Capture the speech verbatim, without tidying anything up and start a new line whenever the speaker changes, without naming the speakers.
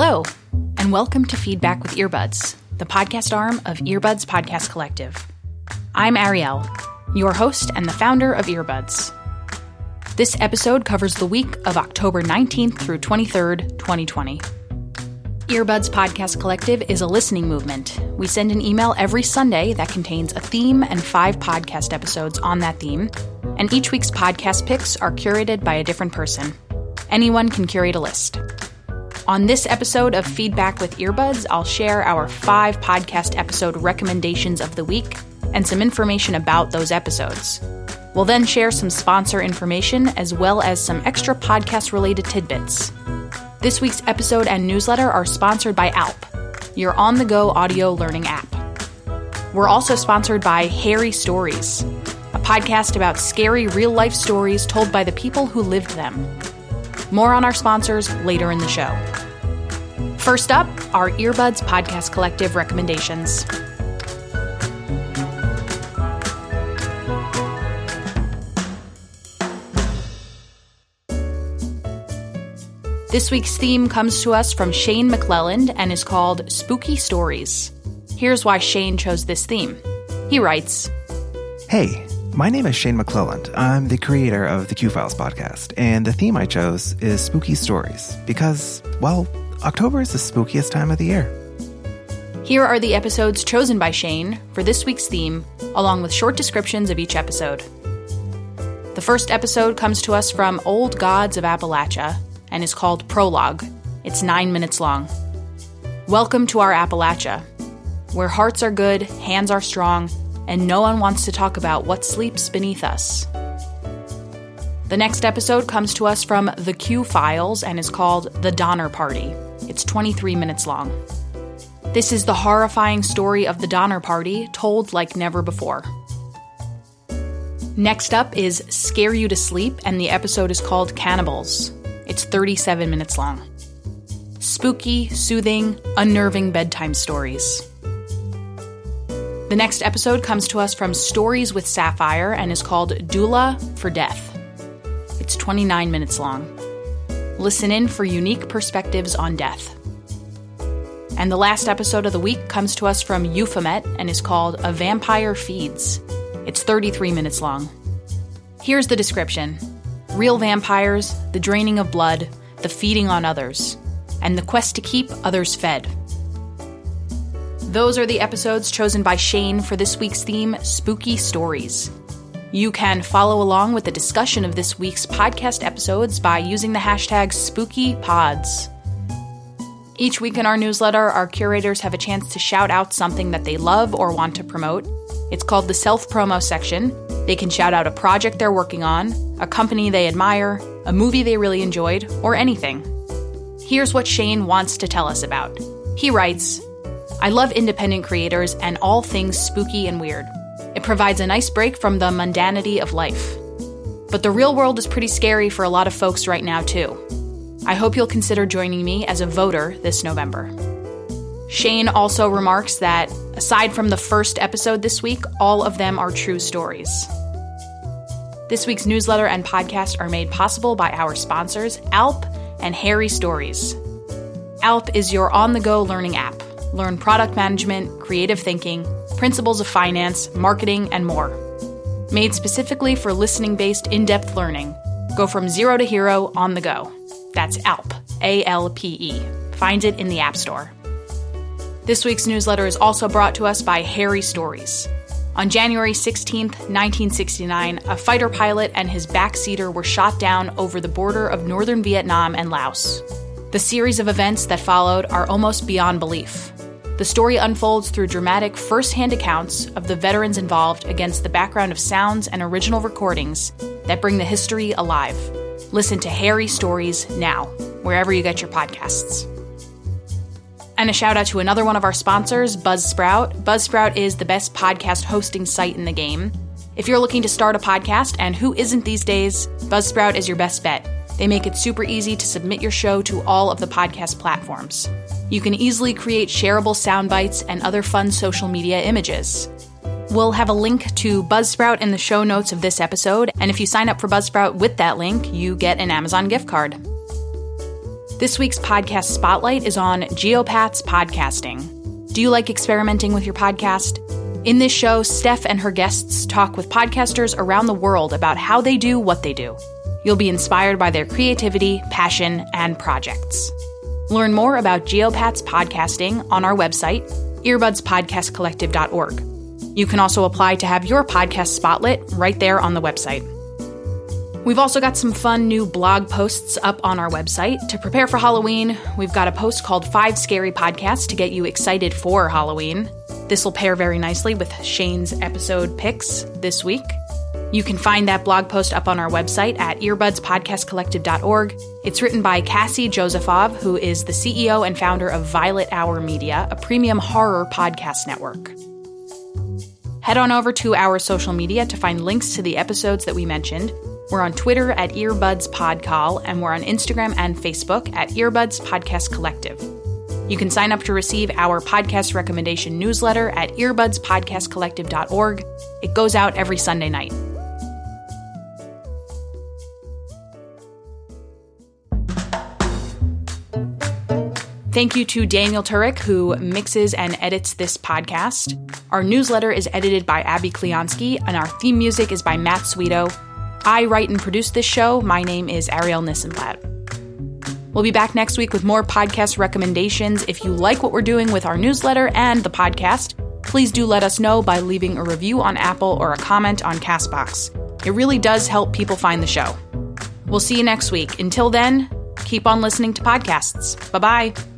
Hello, and welcome to Feedback with Earbuds, the podcast arm of Earbuds Podcast Collective. I'm Ariel, your host and the founder of Earbuds. This episode covers the week of October nineteenth through twenty-third, twenty twenty. Earbuds Podcast Collective is a listening movement. We send an email every Sunday that contains a theme and five podcast episodes on that theme, and each week's podcast picks are curated by a different person. Anyone can curate a list. On this episode of Feedback with Earbuds, I'll share our five podcast episode recommendations of the week and some information about those episodes. We'll then share some sponsor information as well as some extra podcast-related tidbits. This week's episode and newsletter are sponsored by Alp, your on-the-go audio learning app. We're also sponsored by Harry Stories, a podcast about scary real-life stories told by the people who lived them. More on our sponsors later in the show. First up, our Earbuds Podcast Collective recommendations. This week's theme comes to us from Shane McClelland and is called Spooky Stories. Here's why Shane chose this theme. He writes,
Hey, my name is Shane McClelland. I'm the creator of the Q-Files podcast, and the theme I chose is Spooky Stories because, well, October is the spookiest time of the year.
Here are the episodes chosen by Shane for this week's theme, along with short descriptions of each episode. The first episode comes to us from Old Gods of Appalachia and is called Prologue. It's nine minutes long. Welcome to our Appalachia, where hearts are good, hands are strong, and no one wants to talk about what sleeps beneath us. The next episode comes to us from The Q-Files and is called The Donner Party. It's twenty-three minutes long. This is the horrifying story of the Donner Party, told like never before. Next up is Scare You to Sleep, and the episode is called Cannibals. It's thirty-seven minutes long. Spooky, soothing, unnerving bedtime stories. The next episode comes to us from Stories with Sapphire and is called Doula for Death. It's twenty-nine minutes long. Listen in for unique perspectives on death. And the last episode of the week comes to us from Euphomet and is called A Vampire Feeds. It's thirty-three minutes long. Here's the description. Real vampires, the draining of blood, the feeding on others, and the quest to keep others fed. Those are the episodes chosen by Shane for this week's theme, Spooky Stories. You can follow along with the discussion of this week's podcast episodes by using the hashtag SpookyPods. Each week in our newsletter, our curators have a chance to shout out something that they love or want to promote. It's called the self-promo section. They can shout out a project they're working on, a company they admire, a movie they really enjoyed, or anything. Here's what Shane wants to tell us about. He writes, I love independent creators and all things spooky and weird. It provides a nice break from the mundanity of life. But the real world is pretty scary for a lot of folks right now, too. I hope you'll consider joining me as a voter this November. Shane also remarks that, aside from the first episode this week, all of them are true stories. This week's newsletter and podcast are made possible by our sponsors, Alp and Harry Stories. Alp is your on-the-go learning app. Learn product management, creative thinking, principles of finance, marketing, and more. Made specifically for listening-based in-depth learning. Go from zero to hero on the go. That's Alp, A L P E. Find it in the App Store. This week's newsletter is also brought to us by Harry Stories. On January sixteenth, nineteen sixty-nine, a fighter pilot and his backseater were shot down over the border of northern Vietnam and Laos. The series of events that followed are almost beyond belief. The story unfolds through dramatic first-hand accounts of the veterans involved against the background of sounds and original recordings that bring the history alive. Listen to Harry Stories now, wherever you get your podcasts. And a shout out to another one of our sponsors, Buzzsprout. Buzzsprout is the best podcast hosting site in the game. If you're looking to start a podcast, and who isn't these days, Buzzsprout is your best bet. They make it super easy to submit your show to all of the podcast platforms. You can easily create shareable sound bites and other fun social media images. We'll have a link to Buzzsprout in the show notes of this episode, and if you sign up for Buzzsprout with that link, you get an Amazon gift card. This week's podcast spotlight is on Geopats podcasting. Do you like experimenting with your podcast? In this show, Steph and her guests talk with podcasters around the world about how they do what they do. You'll be inspired by their creativity, passion, and projects. Learn more about Geopats podcasting on our website, earbuds podcast collective dot org. You can also apply to have your podcast spotlit right there on the website. We've also got some fun new blog posts up on our website. To prepare for Halloween, we've got a post called Five Scary Podcasts to get you excited for Halloween. This will pair very nicely with Shane's episode picks this week. You can find that blog post up on our website at earbuds podcast collective dot org. It's written by Cassie Josephov, who is the C E O and founder of Violet Hour Media, a premium horror podcast network. Head on over to our social media to find links to the episodes that we mentioned. We're on Twitter at earbudspodcall, and we're on Instagram and Facebook at Earbuds Podcast Collective. You can sign up to receive our podcast recommendation newsletter at earbuds podcast collective dot org. It goes out every Sunday night. Thank you to Daniel Turek, who mixes and edits this podcast. Our newsletter is edited by Abby Kleonsky, and our theme music is by Matt Sweeto. I write and produce this show. My name is Ariel Nissenblatt. We'll be back next week with more podcast recommendations. If you like what we're doing with our newsletter and the podcast, please do let us know by leaving a review on Apple or a comment on CastBox. It really does help people find the show. We'll see you next week. Until then, keep on listening to podcasts. Bye-bye.